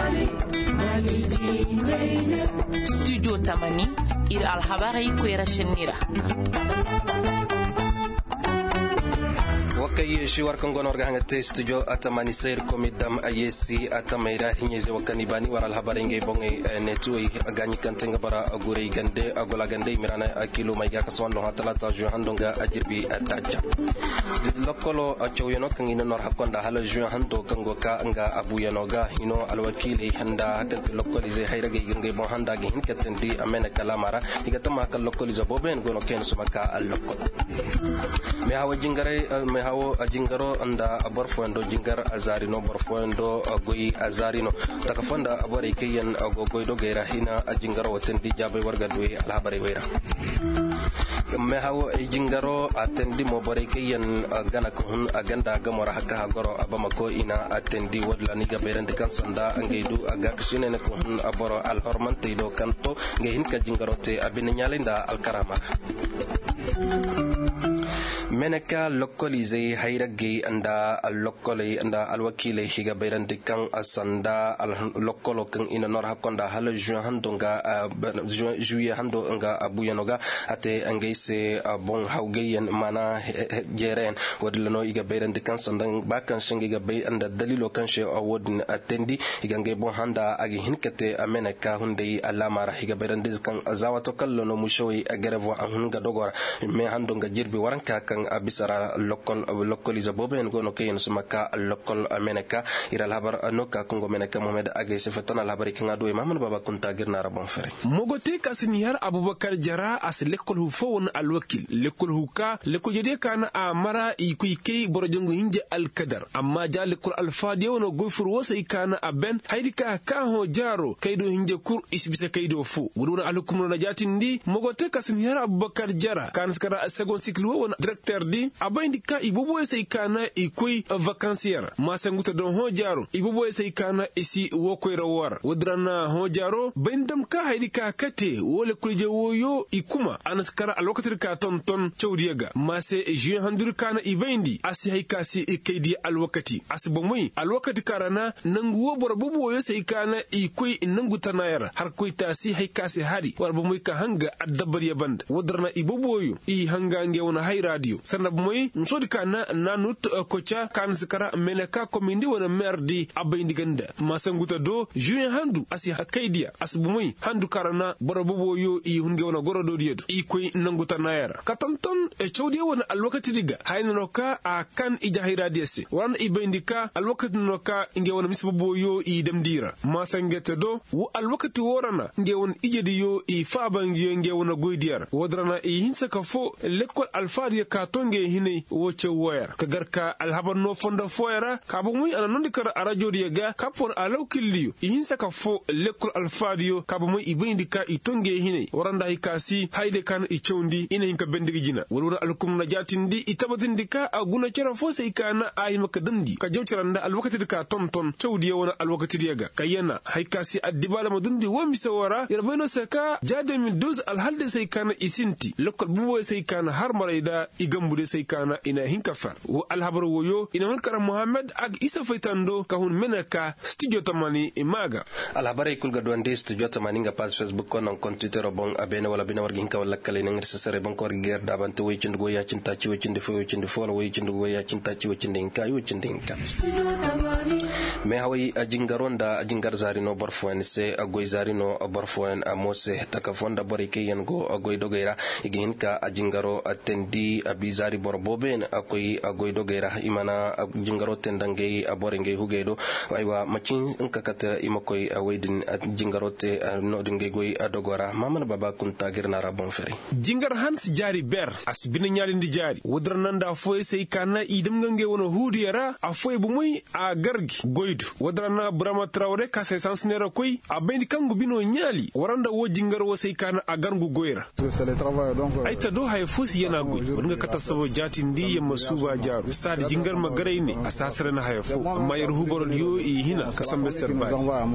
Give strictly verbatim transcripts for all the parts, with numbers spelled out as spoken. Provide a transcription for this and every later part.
Studio Tamani ir alhabari kwera shenira wakay shi warkan gonor ga hangate studio atamani sayr komidam ayesi atamaira hinyeze wakani bani war alhabari nge bonge netui agani kantenga bara agure gande agola gande mirana akilo maiga kaswando hatalata ju handonga ajirbi ataja lokolo achawyono kangina nor hakonda hala ju hando kango ka anga abuyano ga hino alwakili handa hakan lokoli ze hayrage nge bon handa ge hinkatendi amena kalamara igatama kal lokoli za boben gono ken sumaka al lokol me hawa jingare me hawo ajingaro anda aborfondo jingar azarino borfondo goyi azarino takafonda abore kayen agogoy do gera hina ajingaro watendi jabe warga duwe alhabari wera me hawo ajingaro atendi mo bore kayen gana kun aganda gamora hakka goro abamako ina atendi wadla niga berende kansanda angeidu aga kshine kun aboro alhormante do kanto ngehin ka jingaro te abinyalinda alkarama meneka lokolize hayrage anda lokole anda alwakile higa bayrande kan asanda al lokolo kan ina nor hakonda hal juin handonga juillet hando nga abuyanoga ate angese bon hawgeyen mana jeren wadlano iga bayrande kan sandan bakan shinga iga bay anda dalilo kan she awodin atendi iga nge bon handa agi hinkate ameneka hunde alamara higa bayrande kan zawato kallono mushoyi agerevo anhunga dogora me handonga jirbi waranka kan abisara lokol lokoliza boben gono kayen sumaka lokol meneka ira labar anoka kongo meneka mohamed age sefatana labari kinga do mamman baba kunta girna rabon fere mogote kasiniyar abubakar jara as lekol hu fawon alwakil lekol hu ka lekol jede kana amara ikuy kay borojongo hinje alkadar amma ja lekol alfadi wono goyfur wosa ikana aben haydika ka ho jaro kaydo hinje kur isbise kaydo fu wuduna alukum na jatindi mogote kasiniyar abubakar jara kan skara second cycle won directeur di abayndi ka ibobo sai kana ikoi vacancier masanguta don hojaro ibobo sai kana isi wokoyra war wadrana hojaro bendam ka haydi ka kate wole kulje woyo ikuma anaskara alwakatir ka ton ton chawdiyaga mase juin handur kana ibayndi asi haykasi ikaydi alwakati asbomui alwakati karana nangu wobor bobo yo sai kana ikoi nanguta nayar har koyta si haykasi hari warbomui ka hanga addabar yaband wadrana ibobo yo i hanga nge wona hay radio sanab moy nsodi kana nanut kocha kan zikara meneka komindi wona merdi abayndi ganda masanguta do juin handu asi hakaidia asbumui handu karana borobobo yo i hunge wona gorodo diedo i koy nanguta nayara katonton e chawdi wona alwakati diga hayno ka a kan ija hiradiyese wan ibayndi ka alwakati noka nge wona misbobo yo i demdira masangete do wo alwakati worana nge won ijedi yo i fabangi nge wona goydiyar wodrana i hinsa ka fo lekol alfadi ka tonge hine woche wayar kagarka alhaban no fonda foyara kabu muy ana nondi kara arajo diga kapon alaw killiyo ihinsa ka fo lekol alfadio kabu muy ibindi ka itonge hine waranda hikasi hayde kan ichoundi ina hinka bendigi jina wolura alkum na jatindi itabatindi ka aguna chera fo sai kana ay makadandi ka jawcharanda alwakati ka tonton chawdi wona alwakati diga kayena hikasi adibala madundi wo misawara yarbayno saka jade min doz alhalde sai kana isinti lekol bubo sai kana har marayda igambude sai kana ina hinka far wo alhabar woyo ina hulkara muhammad ag isa faitando ka hun menaka studio tamani imaga alhabare kulga donde studio tamani nga pas facebook ko non kon twitter bon abene wala bina wargi hinka wala kale ngir sesere bon ko wargi gerda bante way cindu go ya cinta ci way cindu fo way cindu fo way cindu go ya cinta ci way cindu hinka way cindu hinka me hawi ajingaronda ajingar zarino barfoen se agoy zarino barfoen amose takafonda bari kayen go agoy dogeira iginka ajingaro atendi abizari borboben akoy agoy dogeira imana jingaro tendangay aborengay hugedo aywa macin nkakata imakoy awaydin jingarote no dingay goy adogora mamana baba kunta girna rabon feri jingar hans jari ber asbina nyalindi jari wodrananda foy sey kana idem ngange wono hudiyara afoy bu muy a gargi goydu wadrana brama trawre ka se sans nero koy abendi kangu bino nyali waranda wo jingar wo sey kana a gargu goyra ayta do hay fusi yana goy wonga kata sabo jatindi ya masuba jaru sadi jingar magarai ne asasara na hayafu amma yar hubaro diyo i hina kasambe serbai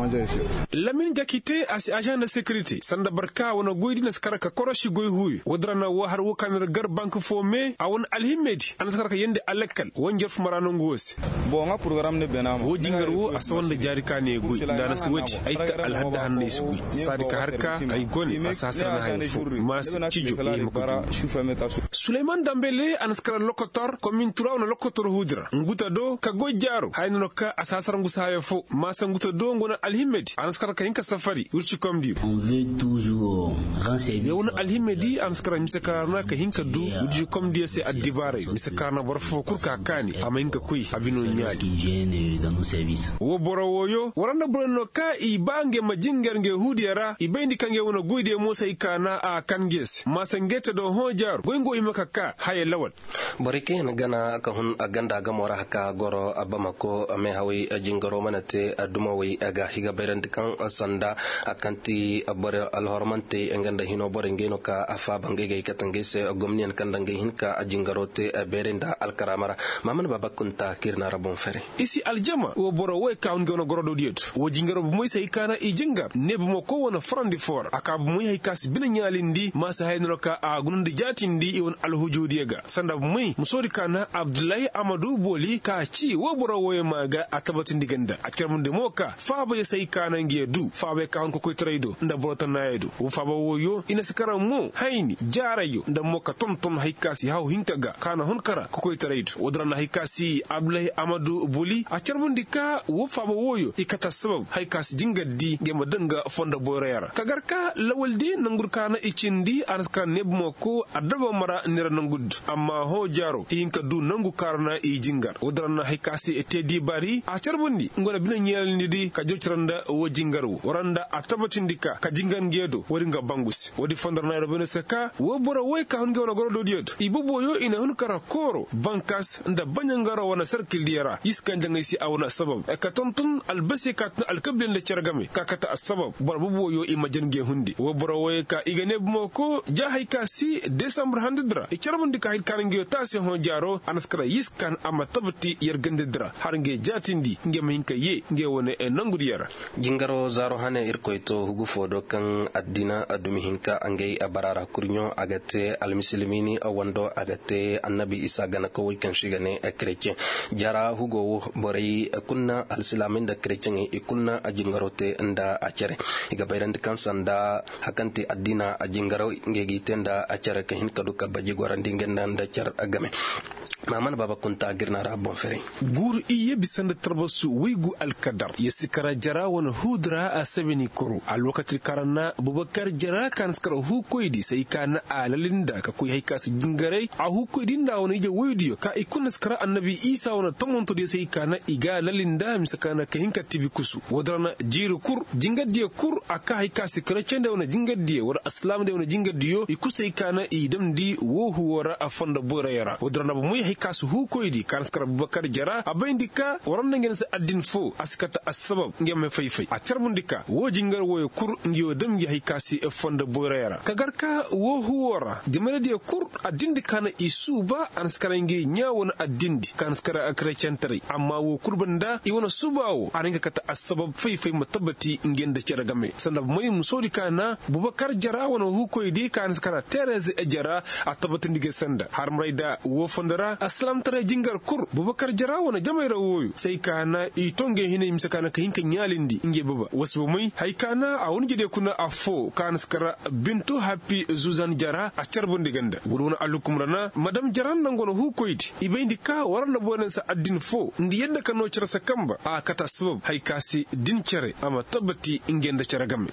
lamin jakite asi agent de sécurité sanda barka wana goydi na skara ka koroshi goy huy wadrana wa har wakan gar bank fome awon alhimedi an skara ka yende alakal wonjer fumarano ngosi bo nga program ne benam wo jingar wo asawan da jari ka ne goy dana su wati aita alhadda hanne su goy sadi ka harka ay goni asasara na hayafu mas cijo e makara Suleiman Dambele an skara lokotor commune trois na lokotor hudra nguta do ka goy jaro hayno ka asasara ngusa hayafu masa nguta do ngona alhimedi an skara ka hinka safari urci komdi on veut toujours renseigner yawon alhimedi an skara misakarna ka hinka du urci komdi se adibare misakarna barfo kurka kani ama hinka kuy abino nyaadi dans nos services wo boro woyo waranda brono ka ibange majingar nge hudiyara ibendi kange wono goyde mosa ikana a kanges masangete do hojar goyngo imaka ka haye lawal borike na gana ka hun aganda ga mora haka goro abamako me hawi jingaro manate adumawi aga higa berend kan sanda akanti abore alhormante enganda hino borengeno ka afa bangege katangese gomnien kandange hinka ajingarote berenda alkaramara maman babakunta kirna rabon fere isi aljama wo boro we ka ngono gorodo diet wo jingaro bu moy say kana i jingar ne bu mako wona frandi for aka bu moy hay kas bin nyalindi masa hayno ka a gunndi jatindi won alhujudiyega sanda bu moy musodi kana abdullahi amadou boli ka ci wo boro we maga atabatin diganda akermunde moka faaba say kana ngedu faabe ka ko koy traido nda borota nayedo wo faaba woyo ina sikara mo hayni jarayo nda moka ton ton hay kasi haw hinkaga kana honkara ko koy traido wodrana hay kasi abdullahi amadou boli akermunde ka wo faaba woyo ikata sabab hay kasi jingaddi ngema danga fonda boyara kagarka lawaldi nangur kana icindi anska nebmo ko adaba mara nira nangud amma ho jaro inka du nangu karna i jingar wodrana hay kasi tedi bari akermunde ngona bina nyel nidi ka jocranda wo jingaru waranda atabatindika ka jingan gedo wori nga bangus wodi fondarna rabene saka wo bora way ka hunge wona gorodo diot ibubo yo ina hun kara koro bankas nda banyangara wana circle diara iskan jangay si awna sabab e ka tontun albasi ka alkablen le cergame ka kata asbab bor bubo yo imajen ge hundi wo bora way ka igane moko jahay ka si december handidra e cerbundi ka hit kanange tasi hon jaro anaskara iskan ama tabati yergendedra harnge jatindi ngem hinka ye nge wona e nangudiyara jingaro zaro hane irkoito hugu fodo kan addina adumi hinka angay abarara kurnyo agate almuslimini awando agate annabi isa gana ko wikan shigane chrétien jara hugo boray kunna alislamin da chrétien e kunna ajingarote nda acere iga bayrand kan sanda hakanti addina ajingaro ngegi tenda acere ka hinka duka baji gorandi ngenda nda cer agame maman baba kunta girna rabon fere gur iye bisanda tarbasu wigu alkadar yesikara jara wana hudra asabini kuru alwakati karana abubakar jara kan skara hu koydi sai kana alalinda ka koy haykas jingare a hu koydi nda wona je woydiyo ka ikun skara annabi isa wana tamonto de sai kana iga lalinda misakana ka hinka tibi kusu wadrana jiru kur jingadiye kur aka haykas krechende wana jingadiye wara aslam de wana jingadiyo ikusai kana idam di wo huwara afanda borayara wadrana bu muy kasu hu koydi kan skara Abubakar jara abayndika waran ngeen sa addin fo askata asbab ngem fay fay a termundika wo jingar wo kur ngiyo dem gi hay kasi e fonda borera kagarka wo huwara dimede kur addindi kana isuba an skara ngi nyawon addindi kan skara akrecentri amma wo kurbanda i wona subawo aringa kata asbab fay fay matabati ngeen da cera game sandab moy musodi kana Abubakar jara wona hu koydi kan skara Tereze e jara atabati ndige sanda har mrayda wo fondara aslam tare jingar kur Bubakar jara wana jamaira woyo sai kana itonge hine imsa kana ka hinka nyalindi inge baba wasu mai haikana a wani gide kuna afo kan skara bintu happy zuzan jara a charbon diganda guruna alukum rana madam jaran nan gono hu koydi ibendi ka warna bonan sa addin fo ndi yadda kano cira sakamba a kata sabab haikasi din cere ama tabbati ingenda cira gamme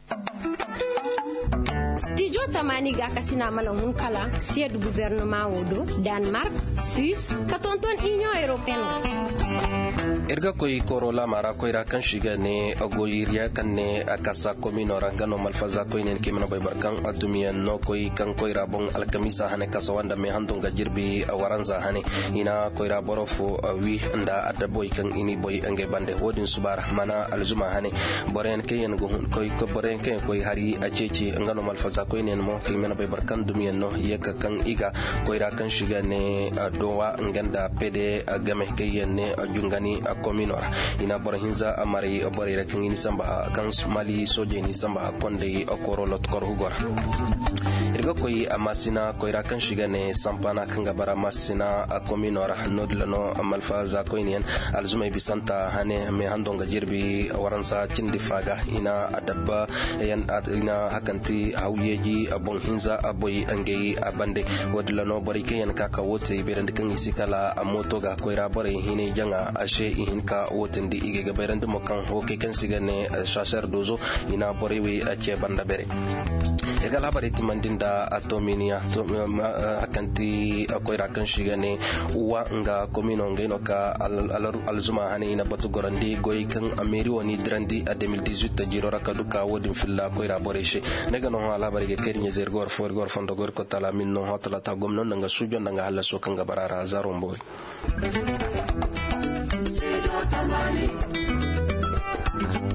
Studio Tamani ga kasina malan hunkala siya du gouvernement wodo Denmark, Suisse, katonton Union Européenne. erga koy korola mara koy ra kan shiga ne agoyiriya kan ne akasa komino rangano malfaza koy ne kimna bay barkan adumiya no koy kan koy ra bon alkamisa hane kasawanda me handonga jirbi waranza hane ina koy ra borofu wi nda adda boy kan ini boy ange bande wodin subara mana alzuma hane boren kayen go koy ko boren kayen koy hari aceci ngano malfaza koy ne mo kimna bay barkan dumiya no yeka kan iga koy ra kan shiga ne dowa nganda pede game kayen ne jungani a kominora ina bor hinza amari bor rekin ni samba kan mali soje ni samba konde okoro lot kor hugor irgo koy amasina koy rakan shiga ne sampana kan gabara masina a kominora nodlano amalfa za koynien alzumay bisanta hane me handonga jirbi waransa cindi faga ina adabba yan ina hakanti hawyeji abon hinza aboy angey abande wodlano bor kayen kaka wote berend kan isikala amoto ga koy ra bor hine janga ashe ihinka wotindi ige gaberande mo kan hoke kan sigane chasseur dozo ina borewi ace banda bere egal habari timandinda atominia to akanti akoira kan shigane uwa nga komino ngeno ka alzuma hani ina batu gorandi goy kan ameri woni drandi a deux mille dix-huit jiro rakaduka wodin filla koira boreshe nega no hala bari ge kerinye zergor for gor fondo gor ko tala minno hotla ta gomno nga sujo nga hala so kan gabarara zaromboy Thank you.